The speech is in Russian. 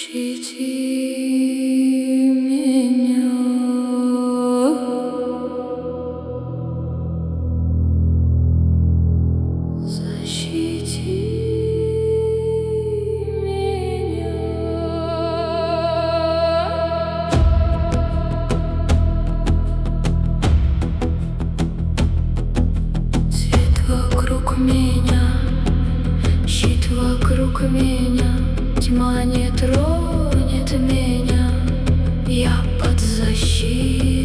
Защити меня, защити меня. Свет вокруг меня, щит вокруг меня, тьма не тронет меня, я под защитой.